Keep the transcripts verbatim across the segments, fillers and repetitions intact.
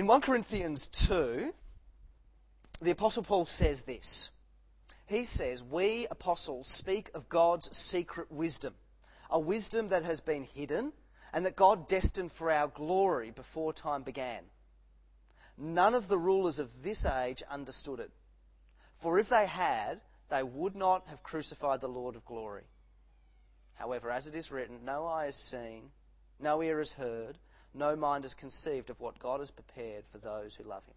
In First Corinthians two, the Apostle Paul says this. He says, we apostles speak of God's secret wisdom, a wisdom that has been hidden and that God destined for our glory before time began. None of the rulers of this age understood it. For if they had, they would not have crucified the Lord of glory. However, as it is written, no eye has seen, no ear has heard, no mind has conceived of what God has prepared for those who love him.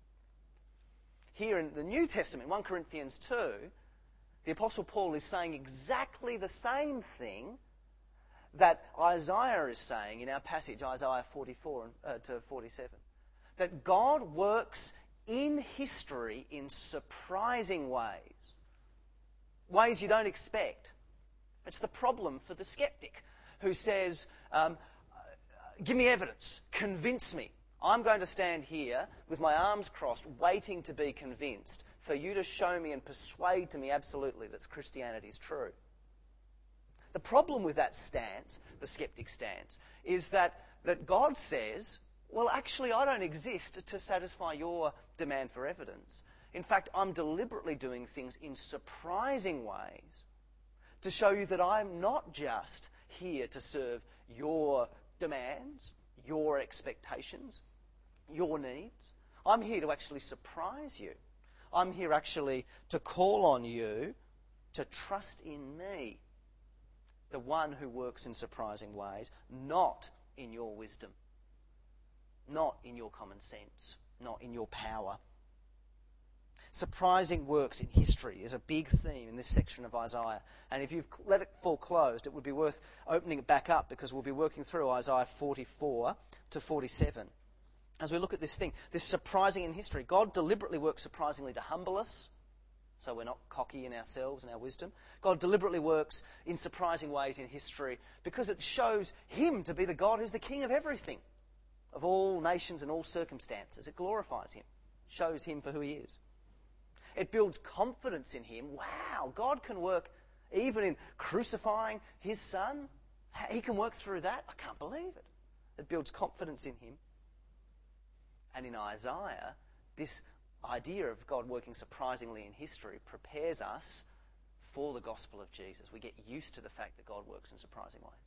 Here in the New Testament, First Corinthians two, the Apostle Paul is saying exactly the same thing that Isaiah is saying in our passage, Isaiah forty-four uh, to forty-seven. That God works in history in surprising ways. Ways you don't expect. It's the problem for the skeptic who says, um, give me evidence, convince me. I'm going to stand here with my arms crossed, waiting to be convinced for you to show me and persuade to me absolutely that Christianity is true. The problem with that stance, the skeptic stance, is that, that God says, well, actually, I don't exist to satisfy your demand for evidence. In fact, I'm deliberately doing things in surprising ways to show you that I'm not just here to serve your demands, your expectations, your needs. I'm here to actually surprise you. I'm here actually to call on you to trust in me, the one who works in surprising ways, not in your wisdom, not in your common sense, not in your power. Surprising works in history is a big theme in this section of Isaiah. And if you've let it fall closed, it would be worth opening it back up, because we'll be working through Isaiah forty-four to forty-seven. As we look at this thing, this surprising in history, God deliberately works surprisingly to humble us, so we're not cocky in ourselves and our wisdom. God deliberately works in surprising ways in history because it shows him to be the God who's the king of everything, of all nations and all circumstances. It glorifies him, shows him for who he is. It builds confidence in him. Wow, God can work even in crucifying his son. He can work through that. I can't believe it. It builds confidence in him. And in Isaiah, this idea of God working surprisingly in history prepares us for the gospel of Jesus. We get used to the fact that God works in surprising ways.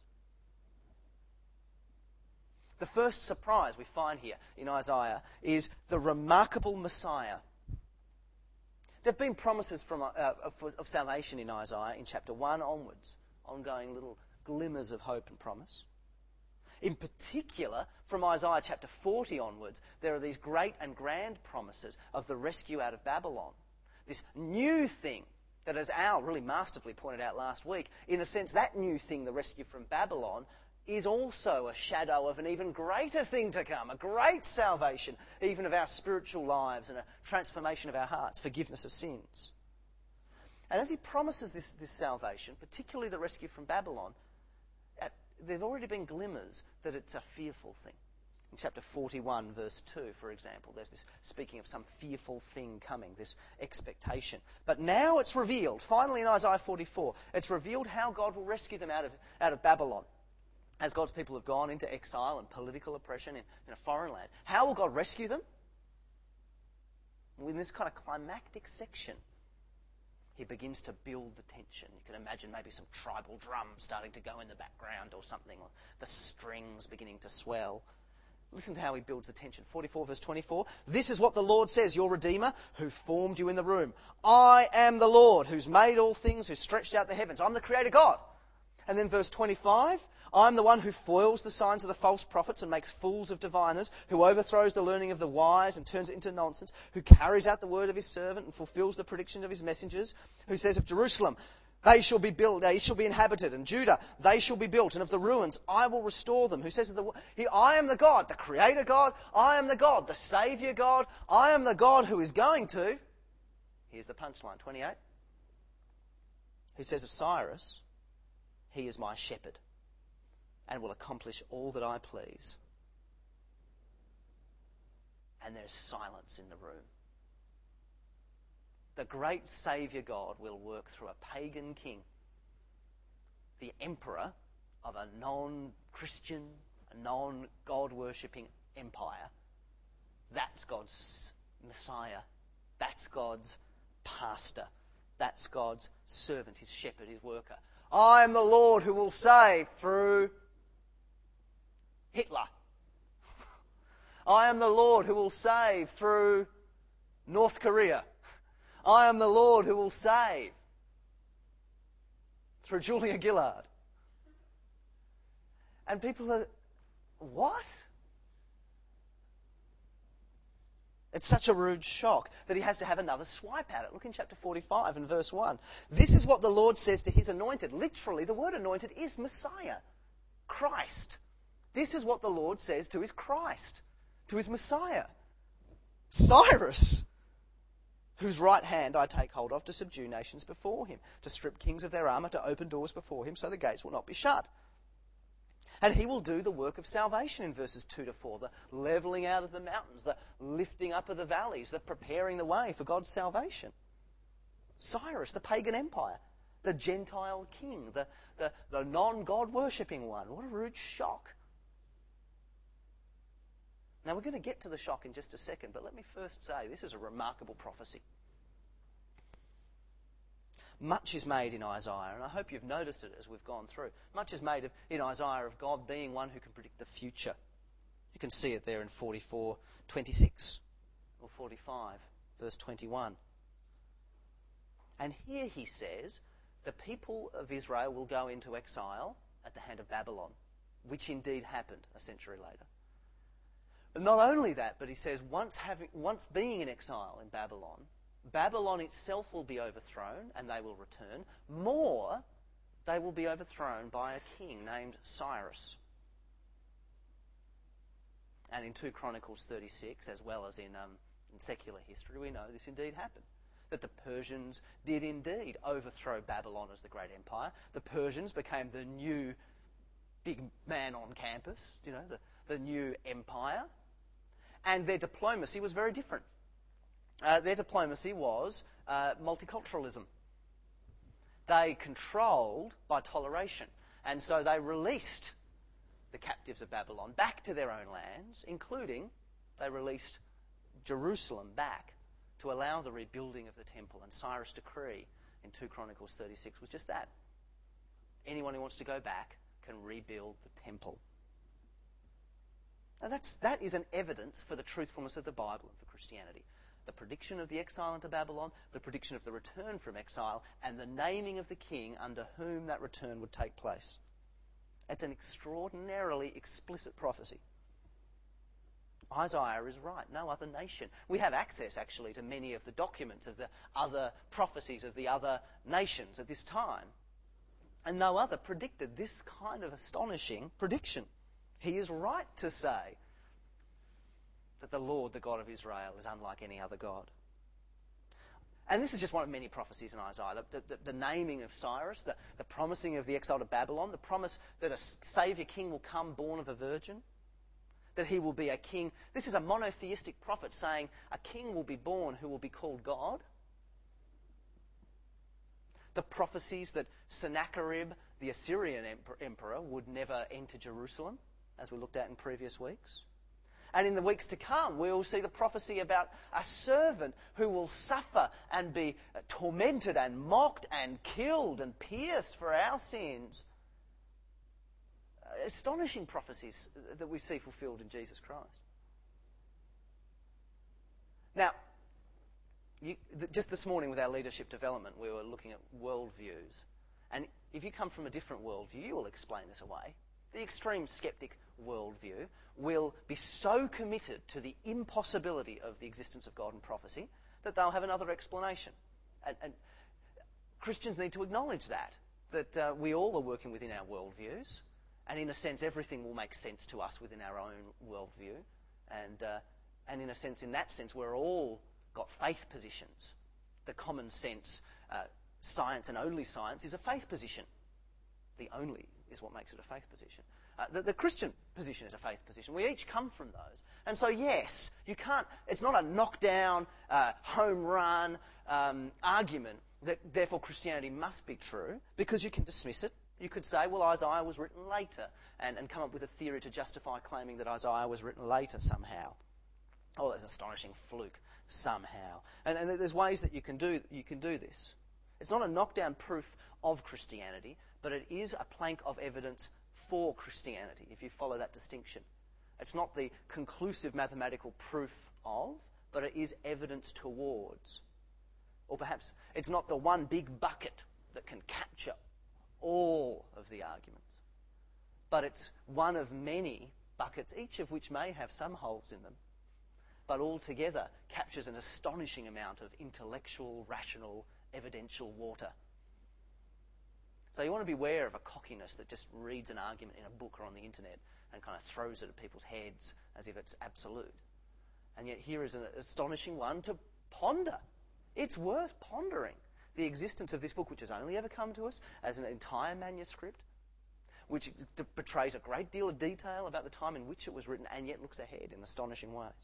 The first surprise we find here in Isaiah is the remarkable Messiah. There have been promises from, uh, of, of salvation in Isaiah in chapter one onwards, ongoing little glimmers of hope and promise. In particular, from Isaiah chapter forty onwards, there are these great and grand promises of the rescue out of Babylon. This new thing that, as Al really masterfully pointed out last week, in a sense, that new thing, the rescue from Babylon, is also a shadow of an even greater thing to come, a great salvation, even of our spiritual lives and a transformation of our hearts, forgiveness of sins. And as he promises this, this salvation, particularly the rescue from Babylon, there have already been glimmers that it's a fearful thing. In chapter forty-one, verse two, for example, there's this speaking of some fearful thing coming, this expectation. But now it's revealed, finally in Isaiah forty-four, it's revealed how God will rescue them out of, out of Babylon. As God's people have gone into exile and political oppression in, in a foreign land. How will God rescue them? Well, in this kind of climactic section, he begins to build the tension. You can imagine maybe some tribal drums starting to go in the background or something, or the strings beginning to swell. Listen to how he builds the tension. forty-four verse twenty-four. This is what the Lord says, your Redeemer, who formed you in the womb. I am the Lord, who's made all things, who stretched out the heavens. I'm the Creator God. And then verse twenty-five, I'm the one who foils the signs of the false prophets and makes fools of diviners, who overthrows the learning of the wise and turns it into nonsense, who carries out the word of his servant and fulfills the predictions of his messengers, who says of Jerusalem, they shall be built, they shall be inhabited, and Judah, they shall be built, and of the ruins, I will restore them. Who says of the, he, I am the God, the Creator God, I am the God, the Saviour God, I am the God who is going to. Here's the punchline, twenty-eight. Who says of Cyrus, he is my shepherd and will accomplish all that I please. And there's silence in the room. The great Saviour God will work through a pagan king, the emperor of a non-Christian, a non-God-worshipping empire. That's God's Messiah. That's God's pastor. That's God's servant, his shepherd, his worker. I am the Lord who will save through Hitler. I am the Lord who will save through North Korea. I am the Lord who will save through Julia Gillard. And people are, what? It's such a rude shock that he has to have another swipe at it. Look in chapter forty-five and verse one. This is what the Lord says to his anointed. Literally, the word anointed is Messiah, Christ. This is what the Lord says to his Christ, to his Messiah. Cyrus, whose right hand I take hold of to subdue nations before him, to strip kings of their armour, to open doors before him so the gates will not be shut. And he will do the work of salvation in verses two to four, the levelling out of the mountains, the lifting up of the valleys, the preparing the way for God's salvation. Cyrus, the pagan empire, the Gentile king, the, the, the non-God worshipping one. What a rude shock. Now we're going to get to the shock in just a second, but let me first say this is a remarkable prophecy. Much is made in Isaiah, and I hope you've noticed it as we've gone through. Much is made of, in Isaiah of God being one who can predict the future. You can see it there in forty-four twenty-six or forty-five, verse twenty-one. And here he says, the people of Israel will go into exile at the hand of Babylon, which indeed happened a century later. And not only that, but he says, once having, once being in exile in Babylon, Babylon itself will be overthrown and they will return. More, they will be overthrown by a king named Cyrus. And in two Chronicles thirty-six, as well as in, um, in secular history, we know this indeed happened. That the Persians did indeed overthrow Babylon as the great empire. The Persians became the new big man on campus, you know, the, the new empire. And their diplomacy was very different. Uh, their diplomacy was uh, multiculturalism. They controlled by toleration. And so they released the captives of Babylon back to their own lands, including they released Jerusalem back to allow the rebuilding of the temple. And Cyrus' decree in two Chronicles thirty-six was just that. Anyone who wants to go back can rebuild the temple. Now that's, that is an evidence for the truthfulness of the Bible and for Christianity. The prediction of the exile into Babylon, the prediction of the return from exile, and the naming of the king under whom that return would take place. It's an extraordinarily explicit prophecy. Isaiah is right. No other nation. We have access, actually, to many of the documents of the other prophecies of the other nations at this time. And no other predicted this kind of astonishing prediction. He is right to say that the Lord, the God of Israel, is unlike any other God. And this is just one of many prophecies in Isaiah. The, the, the naming of Cyrus, the, the promising of the exile to Babylon, the promise that a Saviour king will come born of a virgin, that he will be a king. This is a monotheistic prophet saying a king will be born who will be called God. The prophecies that Sennacherib, the Assyrian emperor, would never enter Jerusalem, as we looked at in previous weeks. And in the weeks to come, we will see the prophecy about a servant who will suffer and be tormented and mocked and killed and pierced for our sins. Astonishing prophecies that we see fulfilled in Jesus Christ. Now, you, just this morning with our leadership development, we were looking at worldviews. And if you come from a different worldview, you will explain this away. The extreme skeptic worldview will be so committed to the impossibility of the existence of God and prophecy that they'll have another explanation. And, and Christians need to acknowledge that, that uh, we all are working within our worldviews, and in a sense everything will make sense to us within our own worldview. And, uh, and in a sense, in that sense, we're all got faith positions. The common sense, uh, science and only science is a faith position. The only is what makes it a faith position. Uh, the, the Christian position is a faith position. We each come from those. And so, yes, you can't, it's not a knockdown, uh, home run um, argument that therefore Christianity must be true, because you can dismiss it. You could say, well, Isaiah was written later, and, and come up with a theory to justify claiming that Isaiah was written later somehow. Oh, that's an astonishing fluke somehow. And, and there's ways that you can do you can do this. It's not a knockdown proof of Christianity, but it is a plank of evidence for Christianity, if you follow that distinction. It's not the conclusive mathematical proof of, but it is evidence towards. Or perhaps it's not the one big bucket that can capture all of the arguments, but it's one of many buckets, each of which may have some holes in them, but altogether captures an astonishing amount of intellectual, rational, evidential water. So you want to beware of a cockiness that just reads an argument in a book or on the internet and kind of throws it at people's heads as if it's absolute. And yet here is an astonishing one to ponder. It's worth pondering the existence of this book, which has only ever come to us as an entire manuscript, which betrays a great deal of detail about the time in which it was written, and yet looks ahead in astonishing ways.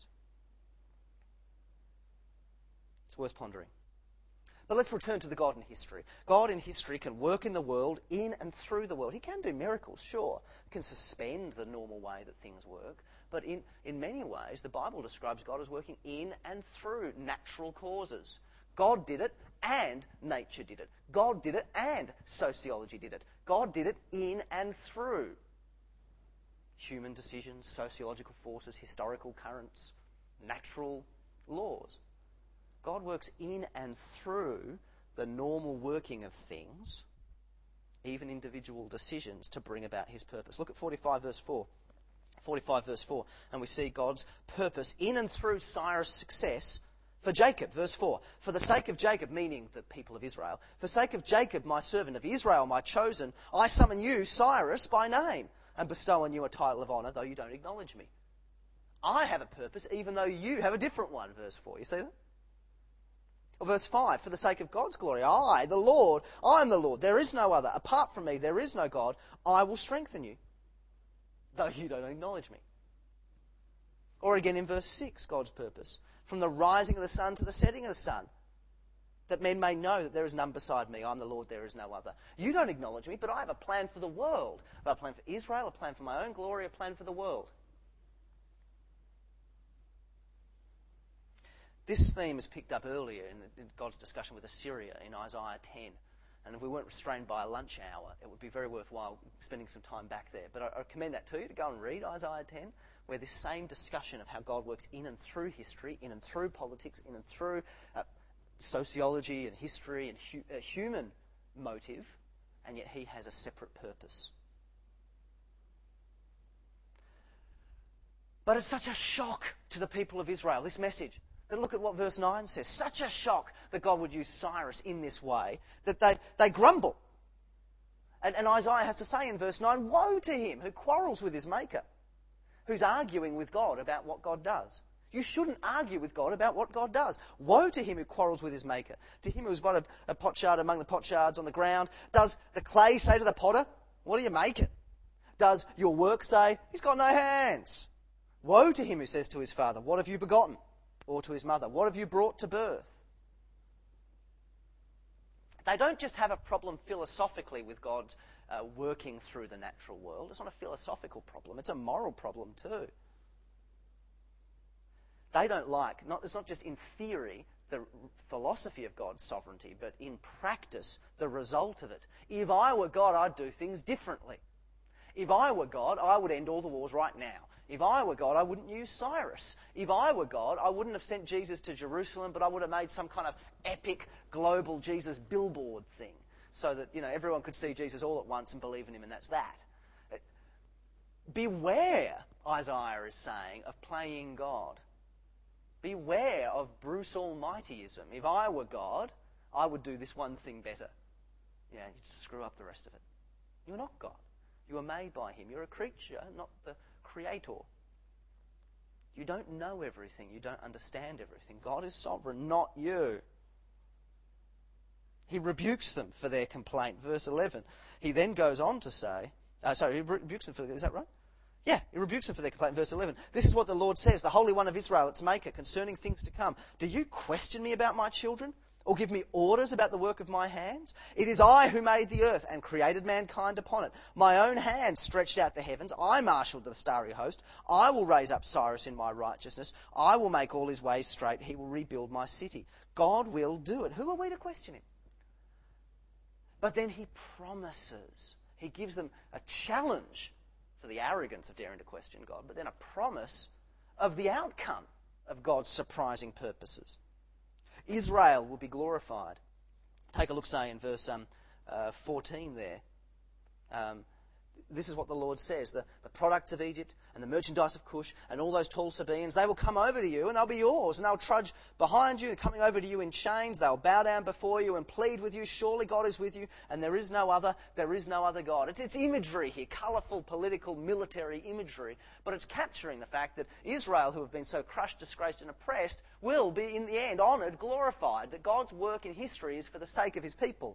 It's worth pondering. But let's return to the God in history. God in history can work in the world, in and through the world. He can do miracles, sure. He can suspend the normal way that things work. But in, in many ways, the Bible describes God as working in and through natural causes. God did it, and nature did it. God did it, and sociology did it. God did it in and through human decisions, sociological forces, historical currents, natural laws. God works in and through the normal working of things, even individual decisions, to bring about his purpose. Look at forty-five verse four. forty-five verse four. And we see God's purpose in and through Cyrus' success for Jacob. Verse four. For the sake of Jacob, meaning the people of Israel, for the sake of Jacob, my servant, of Israel, my chosen, I summon you, Cyrus, by name, and bestow on you a title of honour, though you don't acknowledge me. I have a purpose, even though you have a different one. Verse four. You see that? Or verse five, for the sake of God's glory, I, the Lord, I am the Lord, there is no other. Apart from me, there is no God. I will strengthen you, though you don't acknowledge me. Or again in verse six, God's purpose, from the rising of the sun to the setting of the sun, that men may know that there is none beside me. I am the Lord, there is no other. You don't acknowledge me, but I have a plan for the world. I have a plan for Israel, a plan for my own glory, a plan for the world. This theme is picked up earlier in, the, in God's discussion with Assyria in Isaiah ten. And if we weren't restrained by a lunch hour, it would be very worthwhile spending some time back there. But I, I commend that to you, to go and read Isaiah ten, where this same discussion of how God works in and through history, in and through politics, in and through uh, sociology and history and hu- uh, human motive, and yet he has a separate purpose. But it's such a shock to the people of Israel, this message. But look at what verse nine says. Such a shock that God would use Cyrus in this way that they, they grumble. And, and Isaiah has to say in verse nine, woe to him who quarrels with his maker, who's arguing with God about what God does. You shouldn't argue with God about what God does. Woe to him who quarrels with his maker. To him who's got a, a potsherd among the potsherds on the ground. Does the clay say to the potter, what do you make it? Does your work say, he's got no hands? Woe to him who says to his father, what have you begotten? Or to his mother, what have you brought to birth? They don't just have a problem philosophically with God uh, working through the natural world. It's not a philosophical problem. It's a moral problem too. They don't like, not, it's not just in theory, the philosophy of God's sovereignty, but in practice, the result of it. If I were God, I'd do things differently. If I were God, I would end all the wars right now. If I were God, I wouldn't use Cyrus. If I were God, I wouldn't have sent Jesus to Jerusalem, but I would have made some kind of epic global Jesus billboard thing so that, you know, everyone could see Jesus all at once and believe in him, and that's that. Beware, Isaiah is saying, of playing God. Beware of Bruce Almightyism. If I were God, I would do this one thing better. Yeah, you'd screw up the rest of it. You're not God. You were made by him. You're a creature, not the creator. You don't know everything. You don't understand everything. God is sovereign, not you. He rebukes them for their complaint. Verse eleven. He then goes on to say, uh, sorry, he rebukes them for, is that right? Yeah, he rebukes them for their complaint. Verse eleven. This is what the Lord says, the Holy One of Israel, its Maker, concerning things to come. Do you question me about my children? or give me orders about the work of my hands? It is I who made the earth and created mankind upon it. My own hand stretched out the heavens. I marshalled the starry host. I will raise up Cyrus in my righteousness. I will make all his ways straight. He will rebuild my city. God will do it. Who are we to question him? But then he promises. He gives them a challenge for the arrogance of daring to question God, but then a promise of the outcome of God's surprising purposes. Israel will be glorified. Take a look, say, in verse um, uh, fourteen there. Um, this is what the Lord says. The, the products of Egypt and the merchandise of Cush and all those tall Sabaeans, they will come over to you and they'll be yours. And they'll trudge behind you, coming over to you in chains. They'll bow down before you and plead with you. Surely God is with you and there is no other. There is no other God. It's, it's imagery here, colourful, political, military imagery. But it's capturing the fact that Israel, who have been so crushed, disgraced and oppressed, will be in the end honoured, glorified. That God's work in history is for the sake of his people.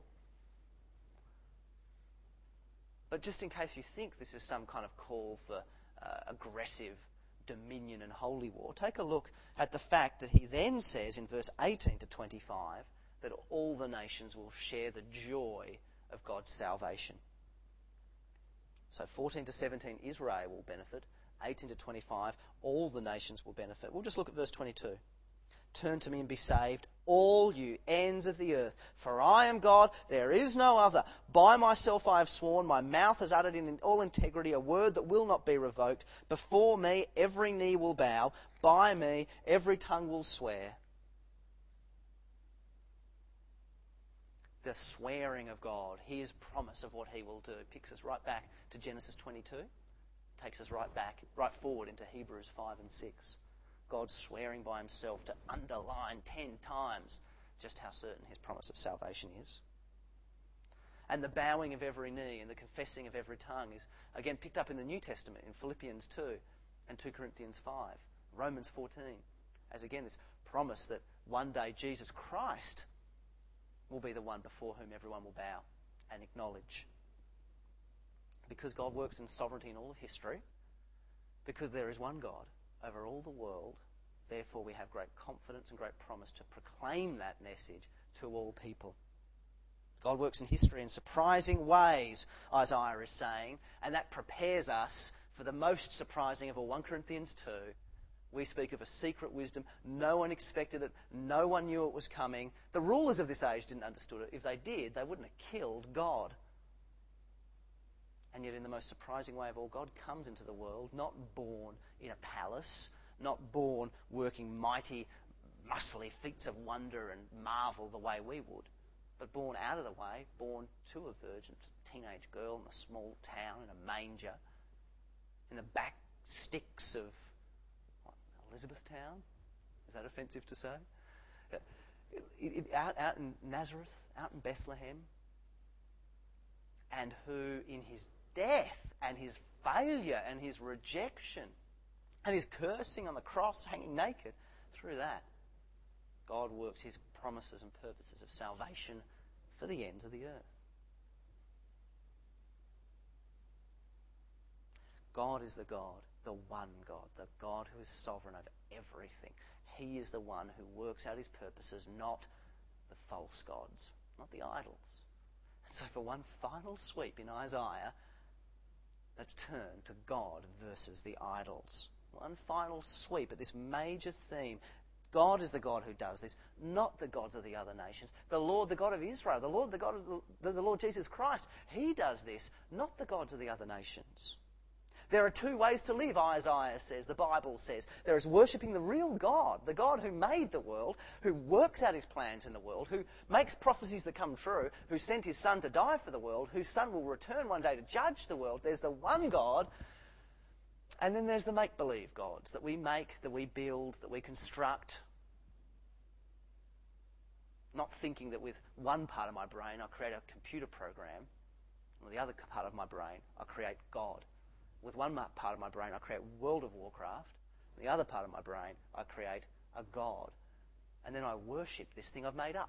But just in case you think this is some kind of call for uh, aggressive dominion and holy war, take a look at the fact that he then says in verse eighteen to twenty-five that all the nations will share the joy of God's salvation. So fourteen to seventeen, Israel will benefit. eighteen to twenty-five, all the nations will benefit. We'll just look at verse twenty-two. Turn to me and be saved, all you ends of the earth. For I am God, there is no other. By myself I have sworn, my mouth has uttered in all integrity a word that will not be revoked. Before me every knee will bow, by me every tongue will swear. The swearing of God, his promise of what he will do, picks us right back to Genesis twenty-two, takes us right back, right forward into Hebrews five and six. God swearing by himself to underline ten times just how certain his promise of salvation is. And the bowing of every knee and the confessing of every tongue is again picked up in the New Testament in Philippians two and two Corinthians five, Romans fourteen, as again this promise that one day Jesus Christ will be the one before whom everyone will bow and acknowledge. Because God works in sovereignty in all of history, because there is one God over all the world, therefore we have great confidence and great promise to proclaim that message to all people. God works in history in surprising ways, Isaiah is saying, and that prepares us for the most surprising of all. First Corinthians two, we speak of a secret wisdom. No one expected it. No one knew it was coming. The rulers of this age didn't understand it. If they did, they wouldn't have killed God. And yet in the most surprising way of all, God comes into the world, not born in a palace, not born working mighty, muscly feats of wonder and marvel the way we would, but born out of the way, born to a virgin, a teenage girl in a small town, in a manger, in the back sticks of what, Elizabethtown? Is that offensive to say? It, it, out, out in Nazareth, out in Bethlehem, and who in his death and his failure and his rejection and his cursing on the cross, hanging naked, through that, God works his promises and purposes of salvation for the ends of the earth. God is the God, the one God, the God who is sovereign over everything. He is the one who works out his purposes, not the false gods, not the idols. And so for one final sweep in Isaiah, let's turn to God versus the idols. One final sweep at this major theme. God is the God who does this, not the gods of the other nations. The Lord, the God of Israel, the Lord, the God of the, the Lord Jesus Christ, he does this, not the gods of the other nations. There are two ways to live, Isaiah says, the Bible says. There is worshipping the real God, the God who made the world, who works out his plans in the world, who makes prophecies that come true, who sent his Son to die for the world, whose Son will return one day to judge the world. There's the one God, and then there's the make-believe gods that we make, that we build, that we construct. Not thinking that with one part of my brain I create a computer program, and with the other part of my brain I create God. With one part of my brain, I create World of Warcraft. The other part of my brain, I create a God. And then I worship this thing I've made up.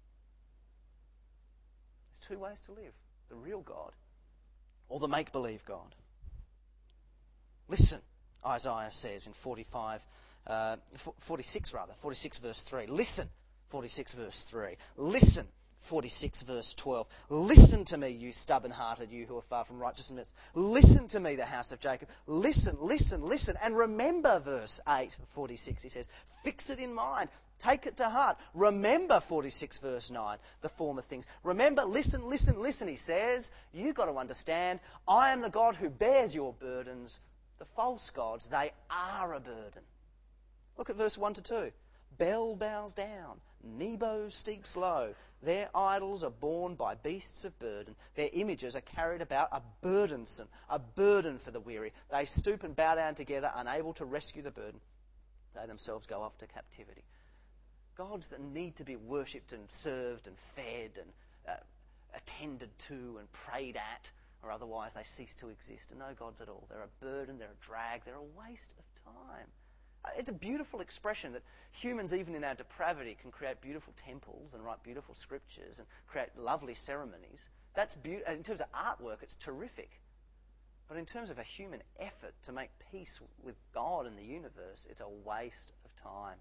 There's two ways to live. The real God or the make-believe God. Listen, Isaiah says in forty-five, uh, forty-six rather, forty-six verse three. Listen, forty-six verse three. Listen, forty-six verse twelve. Listen to me, you stubborn-hearted, you who are far from righteousness. Listen to me, the house of Jacob. Listen, listen, listen. And remember, verse eight of forty-six, he says, fix it in mind. Take it to heart. Remember, forty-six verse nine, the former things. Remember, listen, listen, listen, he says. You've got to understand, I am the God who bears your burdens. The false gods, they are a burden. Look at verse one to two. Bel bows down, Nebo steeps low. Their idols are borne by beasts of burden. Their images are carried about, a burdensome, a burden for the weary. They stoop and bow down together, unable to rescue the burden. They themselves go off to captivity. Gods that need to be worshipped and served and fed and uh, attended to and prayed at, or otherwise they cease to exist. And no gods at all. They're a burden, they're a drag, they're a waste of time. It's a beautiful expression that humans, even in our depravity, can create beautiful temples and write beautiful scriptures and create lovely ceremonies. That's be- in terms of artwork, it's terrific. But in terms of a human effort to make peace with God and the universe, it's a waste of time.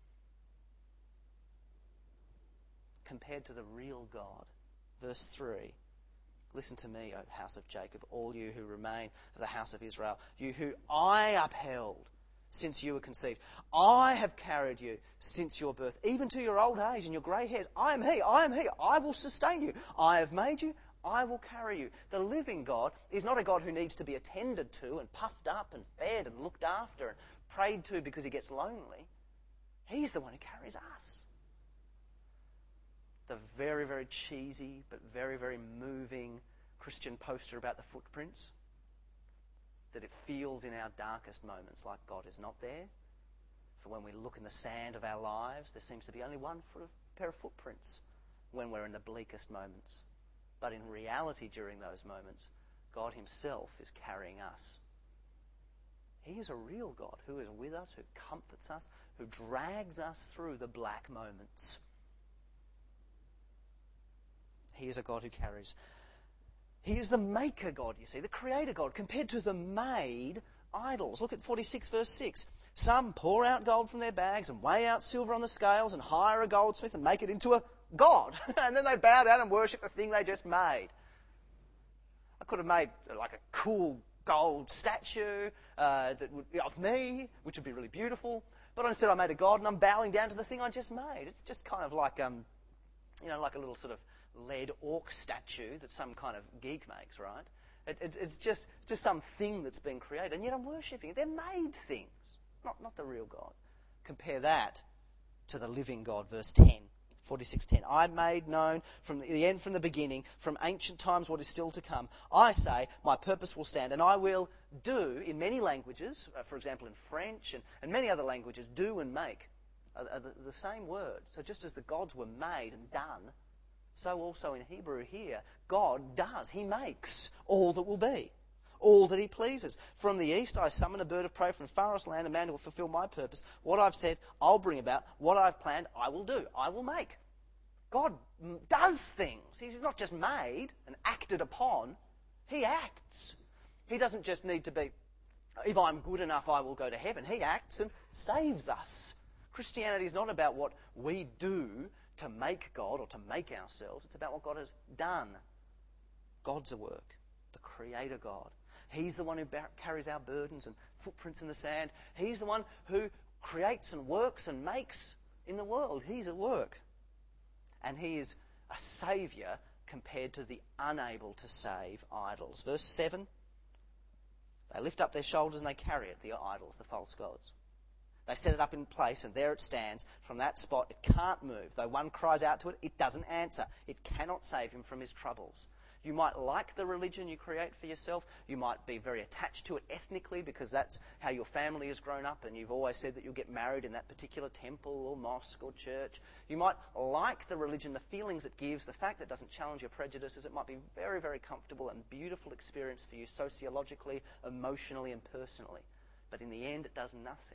Compared to the real God. Verse three. Listen to me, O house of Jacob, all you who remain of the house of Israel, you who I upheld since you were conceived. I have carried you since your birth, even to your old age and your grey hairs. I am He, I am He, I will sustain you. I have made you, I will carry you. The living God is not a God who needs to be attended to and puffed up and fed and looked after and prayed to because he gets lonely. He's the one who carries us. The very, very cheesy but very, very moving Christian poster about the footprints, that it feels in our darkest moments like God is not there. For when we look in the sand of our lives, there seems to be only one foot of, pair of footprints when we're in the bleakest moments. But in reality, during those moments, God himself is carrying us. He is a real God who is with us, who comforts us, who drags us through the black moments. He is a God who carries. He is the maker God, you see, the creator God, compared to the made idols. Look at forty-six verse six. Some pour out gold from their bags and weigh out silver on the scales and hire a goldsmith and make it into a god. And then they bow down and worship the thing they just made. I could have made like a cool gold statue uh, that would of me, which would be really beautiful. But instead I made a god and I'm bowing down to the thing I just made. It's just kind of like, um, you know, like a little sort of lead orc statue that some kind of geek makes, right? It, it, it's just just some thing that's been created, and yet I'm worshipping it. They're made things, not not the real God. Compare that to the living God, verse ten, forty-six ten. I made known from the end, from the beginning, from ancient times what is still to come. I say, my purpose will stand, and I will do, in many languages, uh, for example in French and, and many other languages, do and make are, are the, the same word. So just as the gods were made and done, so also in Hebrew here, God does. He makes all that will be, all that he pleases. From the east I summon a bird of prey, from the farthest land a man who will fulfill my purpose. What I've said, I'll bring about. What I've planned, I will do. I will make. God does things. He's not just made and acted upon. He acts. He doesn't just need to be, if I'm good enough, I will go to heaven. He acts and saves us. Christianity is not about what we do to make God or to make ourselves. It's about what God has done. God's a work. The Creator God. He's the one who bar- carries our burdens and footprints in the sand. He's the one who creates and works and makes in the world. He's at work. And he is a saviour compared to the unable to save idols. Verse seven. They lift up their shoulders and they carry it, the idols, the false gods. They set it up in place, and there it stands. From that spot, it can't move. Though one cries out to it, it doesn't answer. It cannot save him from his troubles. You might like the religion you create for yourself. You might be very attached to it ethnically because that's how your family has grown up, and you've always said that you'll get married in that particular temple or mosque or church. You might like the religion, the feelings it gives, the fact that it doesn't challenge your prejudices. It might be very, very comfortable and beautiful experience for you sociologically, emotionally, and personally. But in the end, it does nothing.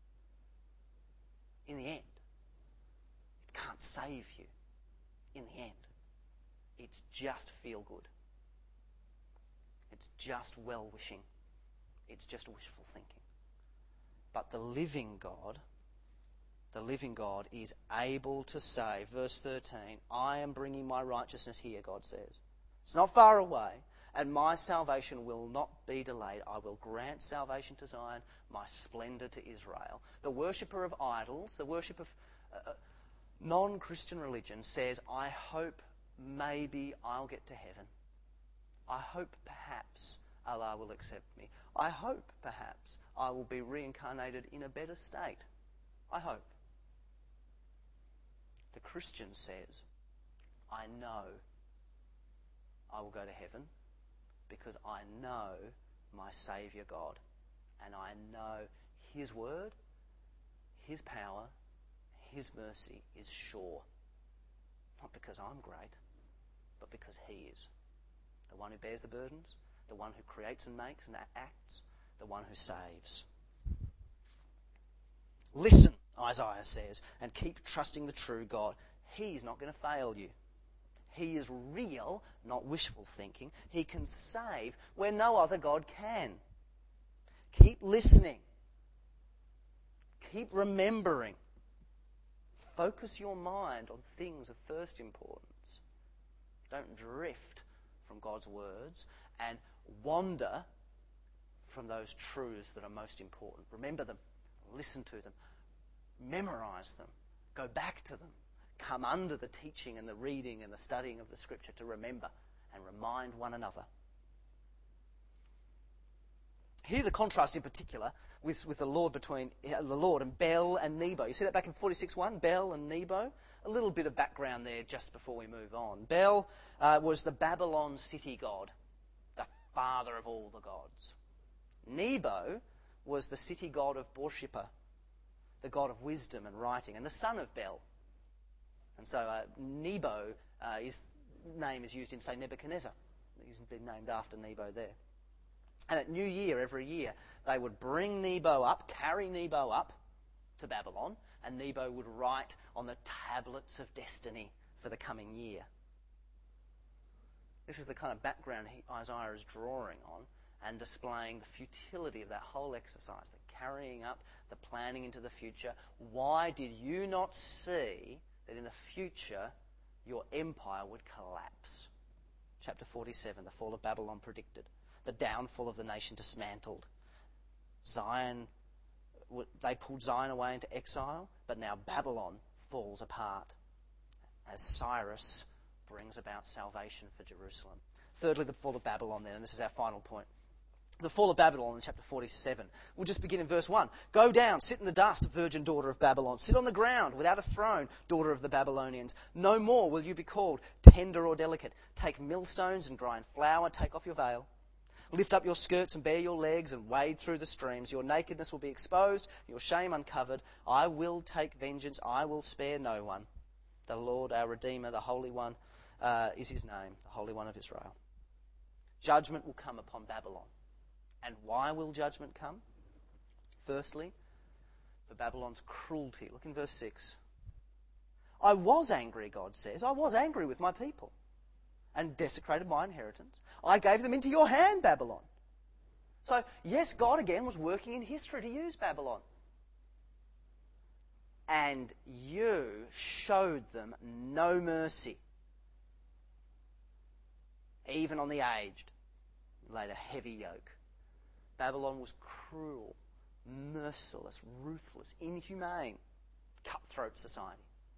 In the end, it can't save you. In the end, it's just feel good. It's just well-wishing. It's just wishful thinking. But the living God the living God, is able to save. Verse thirteen, I am bringing my righteousness here, God says. It's not far away, and my salvation will not be delayed. I will grant salvation to Zion, my splendour to Israel. The worshipper of idols, the worship of uh, non-Christian religion says, I hope maybe I'll get to heaven. I hope perhaps Allah will accept me. I hope perhaps I will be reincarnated in a better state. I hope. The Christian says, I know I will go to heaven because I know my Saviour God, and I know His word, His power, His mercy is sure. Not because I'm great, but because He is. The one who bears the burdens, the one who creates and makes and acts, the one who saves. Listen, Isaiah says, and keep trusting the true God. He's not going to fail you. He is real, not wishful thinking. He can save where no other God can. Keep listening. Keep remembering. Focus your mind on things of first importance. Don't drift from God's words and wander from those truths that are most important. Remember them. Listen to them. Memorize them. Go back to them. Come under the teaching and the reading and the studying of the Scripture to remember and remind one another. Here the contrast in particular with, with the Lord between uh, the Lord and Bel and Nebo. You see that back in forty-six one, Bel and Nebo? A little bit of background there just before we move on. Bel uh, was the Babylon city god, the father of all the gods. Nebo was the city god of Borsippa, the god of wisdom and writing, and the son of Bel. And so uh, Nebo, uh, his name is used in, say, Nebuchadnezzar. He's been named after Nebo there. And at New Year, every year, they would bring Nebo up, carry Nebo up to Babylon, and Nebo would write on the tablets of destiny for the coming year. This is the kind of background he, Isaiah is drawing on and displaying the futility of that whole exercise, the carrying up, the planning into the future. Why did you not see that in the future your empire would collapse? Chapter forty-seven, the fall of Babylon predicted. The downfall of the nation dismantled. Zion, they pulled Zion away into exile, but now Babylon falls apart as Cyrus brings about salvation for Jerusalem. Thirdly, the fall of Babylon then, and this is our final point. The fall of Babylon in chapter forty-seven. We'll just begin in verse one. Go down, sit in the dust, virgin daughter of Babylon. Sit on the ground without a throne, daughter of the Babylonians. No more will you be called tender or delicate. Take millstones and grind flour. Take off your veil. Lift up your skirts and bare your legs and wade through the streams. Your nakedness will be exposed, your shame uncovered. I will take vengeance. I will spare no one. The Lord, our Redeemer, the Holy One, uh, is His name, the Holy One of Israel. Judgment will come upon Babylon. And why will judgment come? Firstly, for Babylon's cruelty. Look in verse six. I was angry, God says. I was angry with my people and desecrated my inheritance. I gave them into your hand, Babylon. So, yes, God again was working in history to use Babylon. And you showed them no mercy. Even on the aged, you laid a heavy yoke. Babylon was cruel, merciless, ruthless, inhumane, cutthroat society.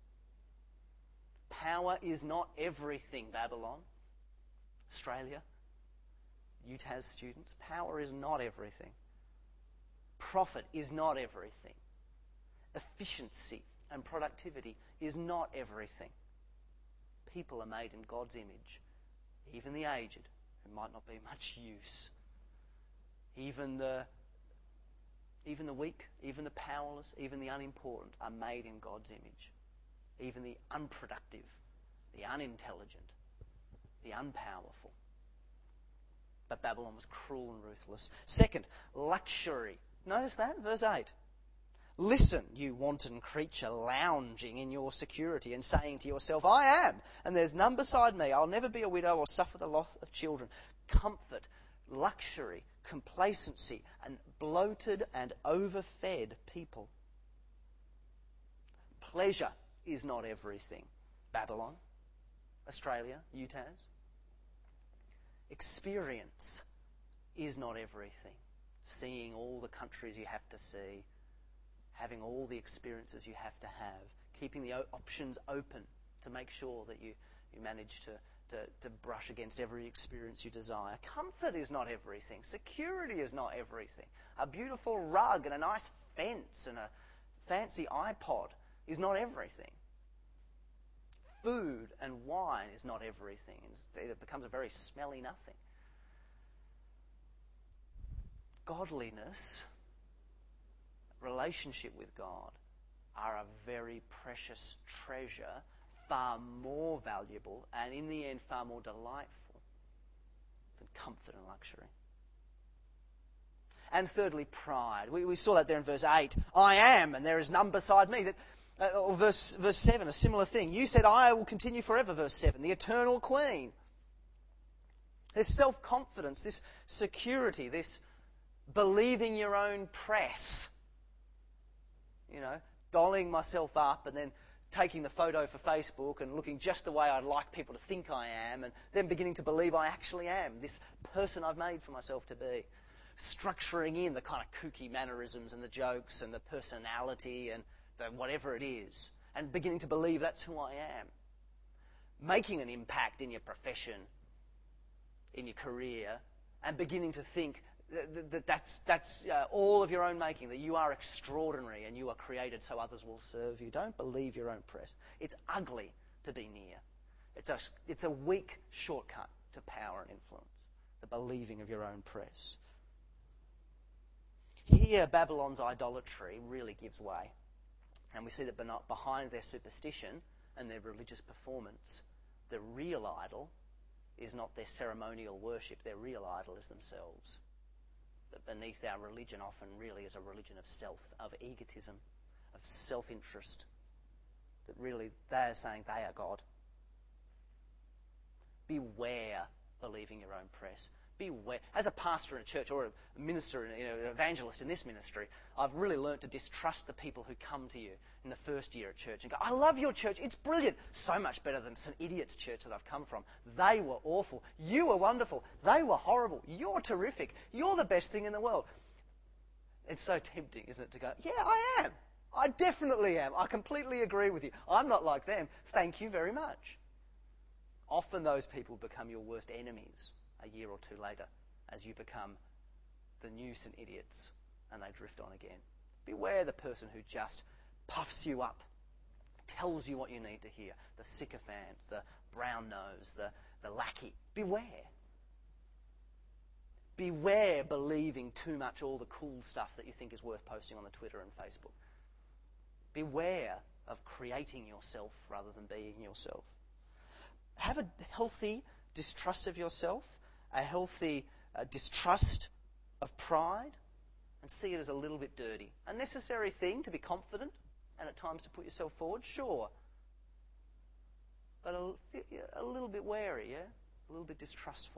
Power is not everything, Babylon. Australia, U T A S students, power is not everything. Profit is not everything. Efficiency and productivity is not everything. People are made in God's image. Even the aged, who might not be much use. Even the, even the weak, even the powerless, even the unimportant are made in God's image. Even the unproductive, the unintelligent, the unpowerful. But Babylon was cruel and ruthless. Second, luxury. Notice that, verse eight. Listen, you wanton creature, lounging in your security and saying to yourself, I am, and there's none beside me. I'll never be a widow or suffer the loss of children. Comfort, luxury, complacency, and bloated and overfed people. Pleasure is not everything. Babylon, Australia, U T A S. Experience is not everything. Seeing all the countries you have to see, having all the experiences you have to have, keeping the options open to make sure that you, you manage to, to, to brush against every experience you desire. Comfort is not everything. Security is not everything. A beautiful rug and a nice fence and a fancy iPod is not everything. Food and wine is not everything. It becomes a very smelly nothing. Godliness, relationship with God, are a very precious treasure, far more valuable, and in the end far more delightful than comfort and luxury. And thirdly, pride. We, we saw that there in verse eight. I am, and there is none beside me. That, uh, or verse, verse seven, a similar thing. You said, I will continue forever, verse seven, the eternal queen. This self-confidence, this security, this believing your own press. You know, dolling myself up and then taking the photo for Facebook and looking just the way I'd like people to think I am, and then beginning to believe I actually am this person I've made for myself to be. Structuring in the kind of kooky mannerisms and the jokes and the personality and the whatever it is, and beginning to believe that's who I am. Making an impact in your profession, in your career, and beginning to think that, that that's, that's uh, all of your own making, that you are extraordinary and you are created so others will serve you. Don't believe your own press. It's ugly to be near. It's a, it's a weak shortcut to power and influence, the believing of your own press. Here, Babylon's idolatry really gives way. And we see that behind their superstition and their religious performance, the real idol is not their ceremonial worship. Their real idol is themselves. That beneath our religion often really is a religion of self, of egotism, of self-interest. That really they are saying they are God. Beware believing your own press. Beware. As a pastor in a church or a minister, you know, an evangelist in this ministry, I've really learnt to distrust the people who come to you in the first year at church and go, I love your church, it's brilliant. So much better than Saint Idiot's church that I've come from. They were awful. You were wonderful. They were horrible. You're terrific. You're the best thing in the world. It's so tempting, isn't it, to go, yeah, I am. I definitely am. I completely agree with you. I'm not like them. Thank you very much. Often those people become your worst enemies a year or two later as you become the new Saint Idiots and they drift on again. Beware the person who just puffs you up, tells you what you need to hear, the sycophant, the brown nose, the, the lackey. Beware. Beware believing too much all the cool stuff that you think is worth posting on the Twitter and Facebook. Beware of creating yourself rather than being yourself. Have a healthy distrust of yourself, a healthy uh, distrust of pride, and see it as a little bit dirty. A necessary thing to be confident and at times to put yourself forward, sure. But a, a little bit wary, yeah? A little bit distrustful.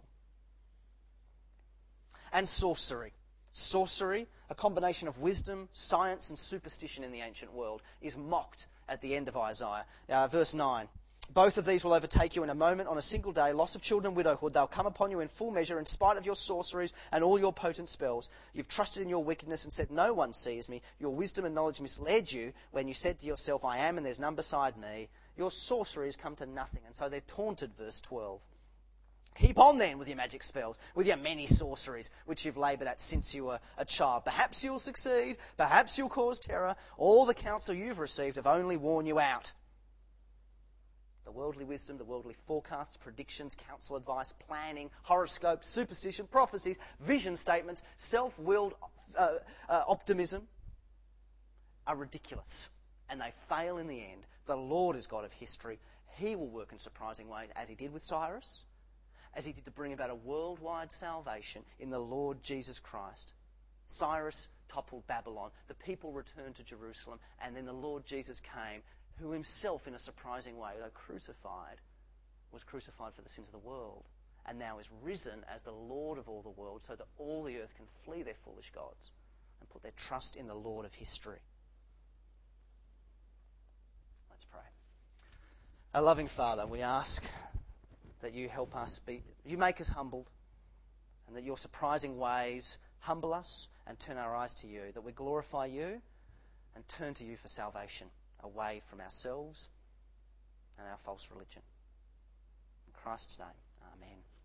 And sorcery. Sorcery, a combination of wisdom, science, and superstition in the ancient world, is mocked at the end of Isaiah. Uh, verse nine. Both of these will overtake you in a moment, on a single day. Loss of children and widowhood, they'll come upon you in full measure, in spite of your sorceries and all your potent spells. You've trusted in your wickedness and said, no one sees me. Your wisdom and knowledge misled you when you said to yourself, I am and there's none beside me. Your sorceries come to nothing. And so they're taunted, verse twelve. Keep on then with your magic spells, with your many sorceries, which you've laboured at since you were a child. Perhaps you'll succeed, perhaps you'll cause terror. All the counsel you've received have only worn you out. The worldly wisdom, the worldly forecasts, predictions, counsel, advice, planning, horoscopes, superstition, prophecies, vision statements, self-willed uh, uh, optimism are ridiculous. And they fail in the end. The Lord is God of history. He will work in surprising ways, as he did with Cyrus, as he did to bring about a worldwide salvation in the Lord Jesus Christ. Cyrus toppled Babylon. The people returned to Jerusalem. And then the Lord Jesus came, who himself, in a surprising way, though crucified, was crucified for the sins of the world, and now is risen as the Lord of all the world, so that all the earth can flee their foolish gods and put their trust in the Lord of history. Let's pray. Our loving Father, we ask that you help us be, you make us humbled, and that your surprising ways humble us and turn our eyes to you, that we glorify you and turn to you for salvation, away from ourselves and our false religion. In Christ's name, amen.